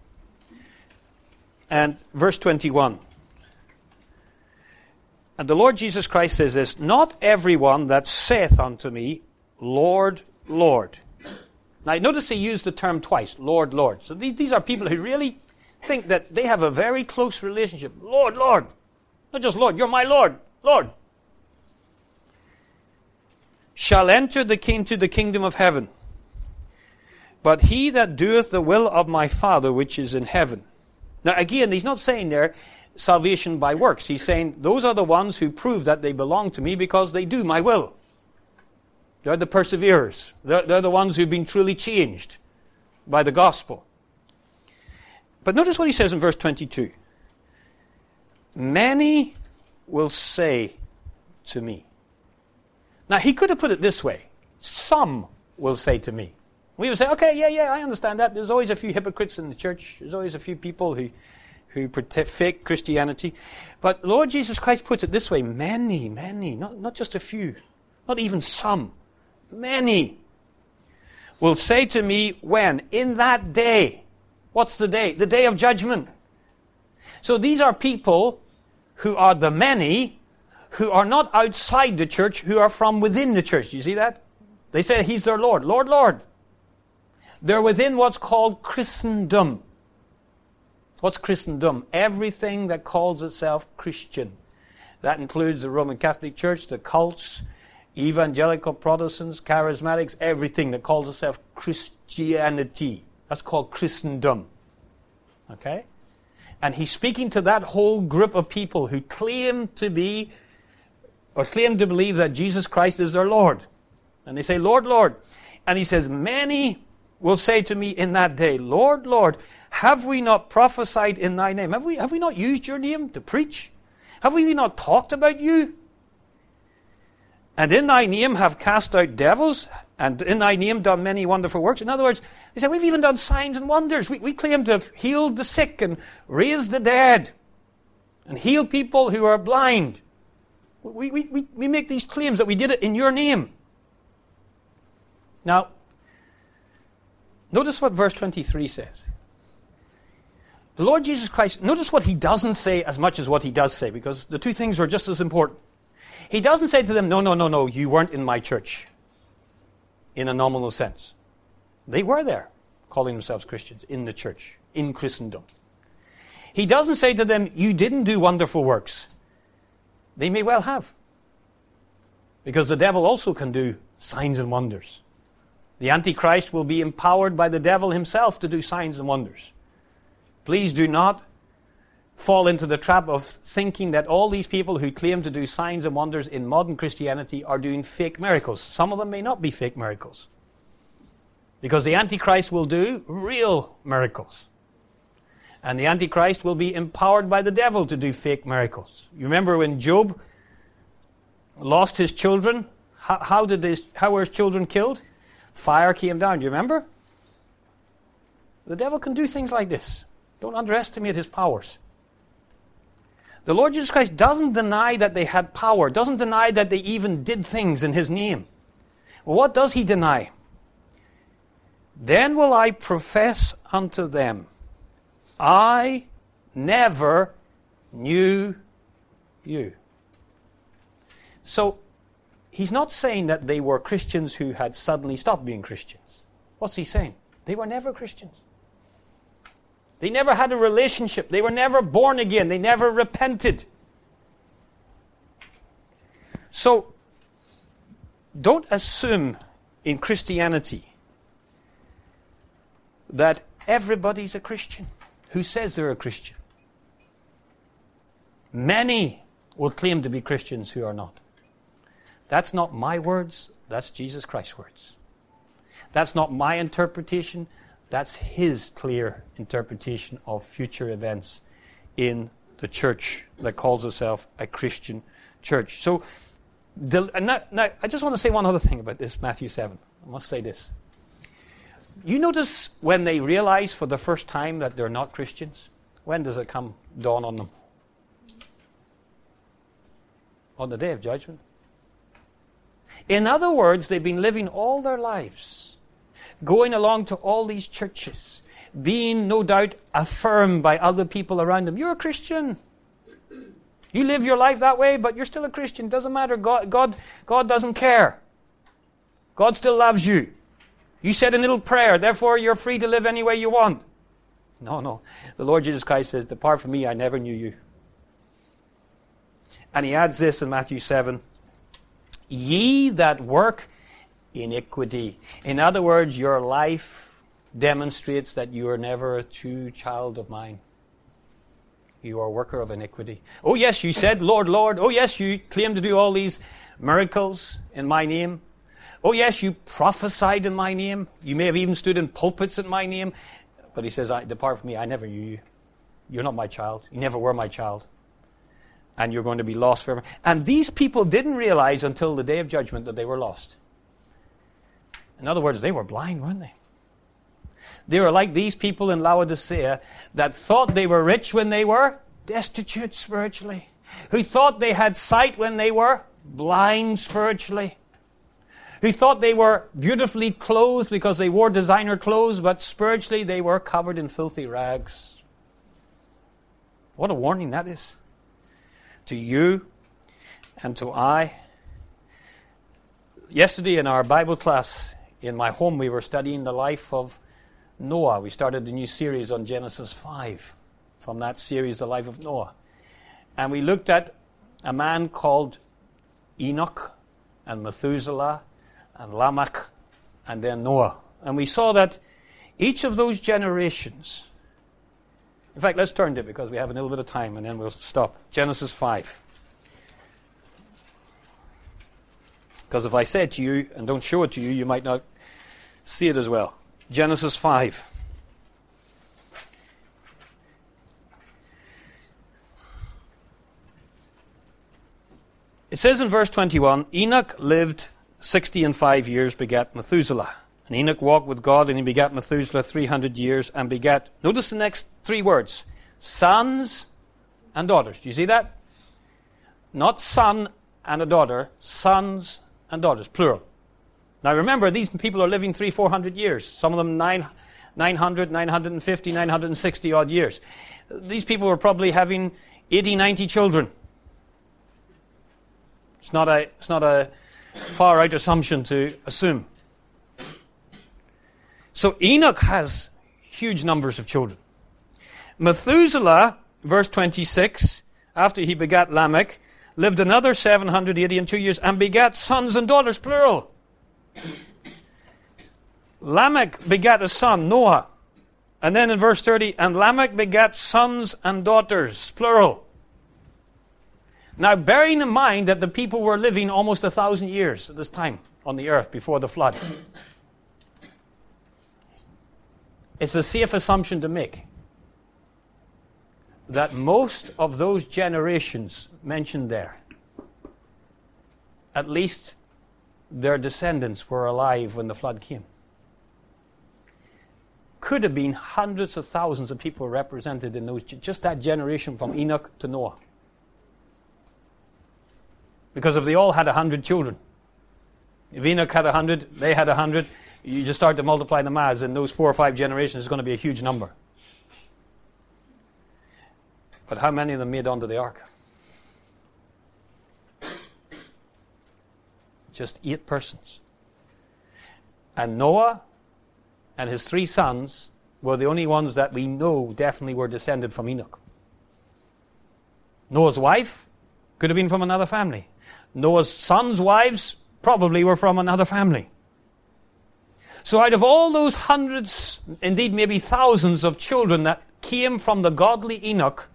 And verse twenty-one. And the Lord Jesus Christ says this, not everyone that saith unto me, Lord, Lord. Now notice he used the term twice, Lord, Lord. So these, these are people who really think that they have a very close relationship. Lord, Lord. Not just Lord, you're my Lord, Lord. Shall enter the king to the kingdom of heaven. But he that doeth the will of my Father which is in heaven. Now again, he's not saying there salvation by works. He's saying those are the ones who prove that they belong to me because they do my will. They're the perseverers. They're, they're the ones who've been truly changed by the gospel. But notice what he says in verse twenty-two. Many will say to me. Now he could have put it this way. Some will say to me. We would say, okay, yeah, yeah, I understand that. There's always a few hypocrites in the church. There's always a few people who, who protect fake Christianity. But Lord Jesus Christ puts it this way. Many, many, not, not just a few, not even some. Many will say to me when? In that day. What's the day? The day of judgment. So these are people who are the many, who are not outside the church, who are from within the church. Do you see that? They say he's their Lord. Lord, Lord. They're within what's called Christendom. What's Christendom? Everything that calls itself Christian. That includes the Roman Catholic Church, the cults, evangelical Protestants, charismatics, everything that calls itself Christianity. That's called Christendom. Okay? And he's speaking to that whole group of people who claim to be, or claim to believe that Jesus Christ is their Lord. And they say, Lord, Lord. And he says, many will say to me in that day, Lord, Lord, have we not prophesied in thy name? Have we, have we not used your name to preach? Have we not talked about you? And in thy name have cast out devils, and in thy name done many wonderful works. In other words, they say, we've even done signs and wonders. We, we claim to have healed the sick and raised the dead and healed people who are blind. We, we, we, we make these claims that we did it in your name. Now, notice what verse twenty-three says. The Lord Jesus Christ, notice what he doesn't say as much as what he does say, because the two things are just as important. He doesn't say to them, no, no, no, no, you weren't in my church, in a nominal sense. They were there, calling themselves Christians, in the church, in Christendom. He doesn't say to them, you didn't do wonderful works. They may well have. Because the devil also can do signs and wonders. The Antichrist will be empowered by the devil himself to do signs and wonders. Please do not fall into the trap of thinking that all these people who claim to do signs and wonders in modern Christianity are doing fake miracles. Some of them may not be fake miracles. Because the Antichrist will do real miracles. And the Antichrist will be empowered by the devil to do fake miracles. You remember when Job lost his children? How, how did his, how were his children killed? Fire came down. Do you remember? The devil can do things like this. Don't underestimate his powers. The Lord Jesus Christ doesn't deny that they had power, doesn't deny that they even did things in his name. Well, what does he deny? Then will I profess unto them, I never knew you. So, he's not saying that they were Christians who had suddenly stopped being Christians. What's he saying? They were never Christians. They never had a relationship. They were never born again. They never repented. So, don't assume in Christianity that everybody's a Christian who says they're a Christian. Many will claim to be Christians who are not. That's not my words. That's Jesus Christ's words. That's not my interpretation. That's his clear interpretation of future events in the church that calls itself a Christian church. So, now, now, I just want to say one other thing about this, Matthew seven. I must say this. You notice when they realize for the first time that they're not Christians, when does it come dawn on them? On the day of judgment. In other words, they've been living all their lives, going along to all these churches, being no doubt affirmed by other people around them. You're a Christian. You live your life that way, but you're still a Christian. Doesn't matter. God, God, God doesn't care. God still loves you. You said a little prayer, therefore you're free to live any way you want. No, no. The Lord Jesus Christ says, depart from me, I never knew you. And he adds this in Matthew seven, ye that work iniquity. In other words, your life demonstrates that you are never a true child of mine. You are a worker of iniquity. Oh yes, you said, Lord, Lord. Oh yes, you claim to do all these miracles in my name. Oh yes, you prophesied in my name. You may have even stood in pulpits in my name. But he says, depart from me, I never knew you. You're not my child. You never were my child. And you're going to be lost forever. And these people didn't realize until the day of judgment that they were lost. In other words, they were blind, weren't they? They were like these people in Laodicea that thought they were rich when they were destitute spiritually. Who thought they had sight when they were blind spiritually. Who thought they were beautifully clothed because they wore designer clothes, but spiritually they were covered in filthy rags. What a warning that is. To you and to I. Yesterday in our Bible class in my home, we were studying the life of Noah. We started a new series on Genesis five. From that series, The Life of Noah. And we looked at a man called Enoch and Methuselah and Lamech and then Noah. And we saw that each of those generations, in fact, let's turn to it because we have a little bit of time and then we'll stop. Genesis five. Because if I say it to you and don't show it to you, you might not see it as well. Genesis five. It says in verse twenty-one, Enoch lived sixty and five years, begat Methuselah. And Enoch walked with God, and he begat Methuselah three hundred years, and begat, notice the next three words, sons and daughters. Do you see that? Not son and a daughter, sons and daughters, plural. Now remember, these people are living three, four hundred years. Some of them nine, nine hundred, nine hundred fifty, nine hundred sixty odd years. These people were probably having eighty, ninety children. It's not a, it's not a far-out assumption to assume. So Enoch has huge numbers of children. Methuselah, verse twenty-six, after he begat Lamech, lived another seven hundred eighty and two years and begat sons and daughters, plural. Lamech begat a son, Noah. And then in verse thirty, and Lamech begat sons and daughters, plural. Now, bearing in mind that the people were living almost a thousand years at this time on the earth before the flood, it's a safe assumption to make that most of those generations mentioned there, at least their descendants were alive when the flood came. Could have been hundreds of thousands of people represented in those, just that generation from Enoch to Noah. Because if they all had a hundred children, if Enoch had a hundred, they had a hundred, you just start to multiply the maths, and those four or five generations is going to be a huge number. But how many of them made onto the ark? Just eight persons. And Noah and his three sons were the only ones that we know definitely were descended from Enoch. Noah's wife could have been from another family. Noah's sons' wives probably were from another family. So out of all those hundreds, indeed maybe thousands of children that came from the godly Enoch,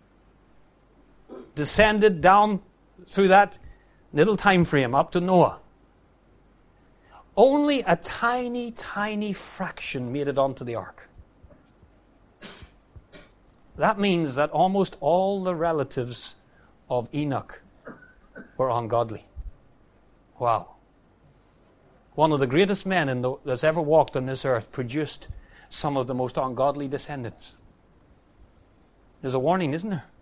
descended down through that little time frame up to Noah, only a tiny, tiny fraction made it onto the ark. That means that almost all the relatives of Enoch were ungodly. Wow. One of the greatest men in the, that's ever walked on this earth produced some of the most ungodly descendants. There's a warning, isn't there?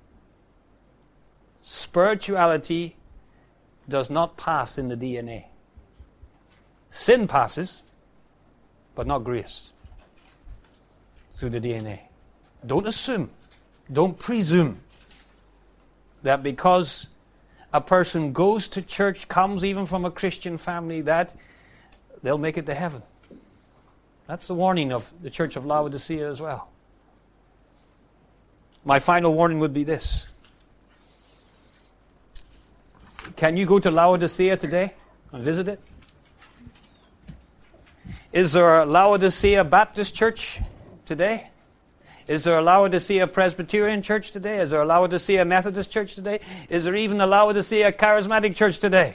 Spirituality does not pass in the D N A. Sin passes, but not grace through the D N A. Don't assume, don't presume that because a person goes to church, comes even from a Christian family, that they'll make it to heaven. That's the warning of the Church of Laodicea as well. My final warning would be this. Can you go to Laodicea today and visit it? Is there a Laodicea Baptist church today? Is there a Laodicea Presbyterian church today? Is there a Laodicea Methodist church today? Is there even a Laodicea Charismatic church today?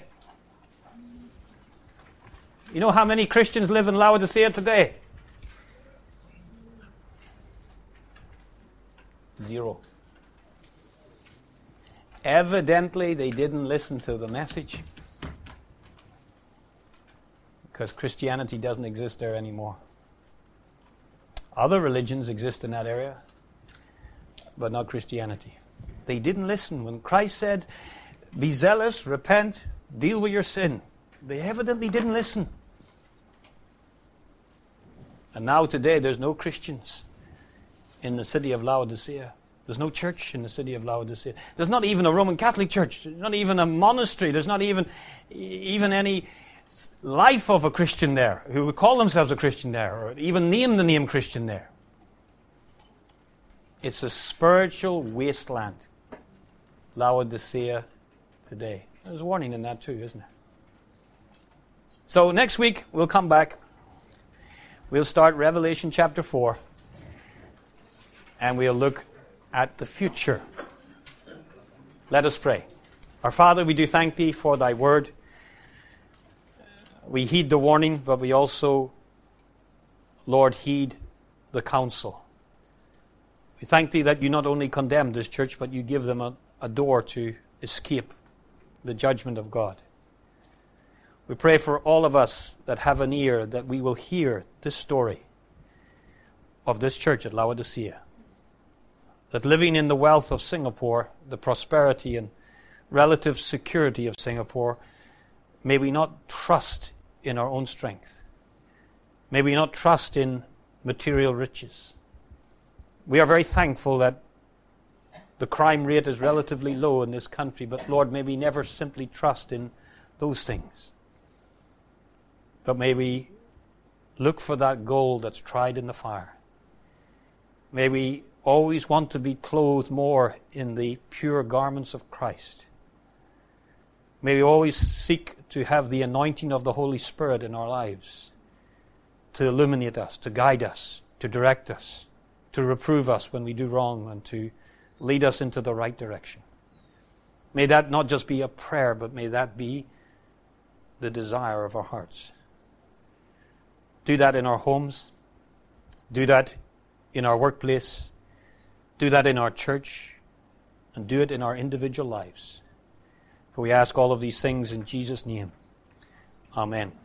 You know how many Christians live in Laodicea today? Zero. Evidently, they didn't listen to the message, because Christianity doesn't exist there anymore. Other religions exist in that area, but not Christianity. They didn't listen. When Christ said, be zealous, repent, deal with your sin, they evidently didn't listen. And now today there's no Christians in the city of Laodicea. There's no church in the city of Laodicea. There's not even a Roman Catholic church. There's not even a monastery. There's not even even any life of a Christian there who would call themselves a Christian there or even name the name Christian there. It's a spiritual wasteland, Laodicea today. There's a warning in that too, isn't it? So next week we'll come back. We'll start Revelation chapter four, and we'll look at the future. Let us pray. Our Father, we do thank Thee for Thy word. We heed the warning, but we also, Lord, heed the counsel. We thank Thee that You not only condemn this church, but You give them a, a door to escape the judgment of God. We pray for all of us that have an ear, that we will hear this story of this church at Laodicea. That living in the wealth of Singapore, the prosperity and relative security of Singapore, may we not trust in our own strength. May we not trust in material riches. We are very thankful that The crime rate is relatively low in this country, but Lord, may we never simply trust in those things. But may we look for that gold that's tried in the fire. May we always want to be clothed more in the pure garments of Christ. May we always seek to have the anointing of the Holy Spirit in our lives, to illuminate us, to guide us, to direct us, to reprove us when we do wrong, and to lead us into the right direction. May that not just be a prayer, but may that be the desire of our hearts. Do that in our homes. Do that in our workplace. Do that in our church. And do it in our individual lives. For we ask all of these things in Jesus' name. Amen.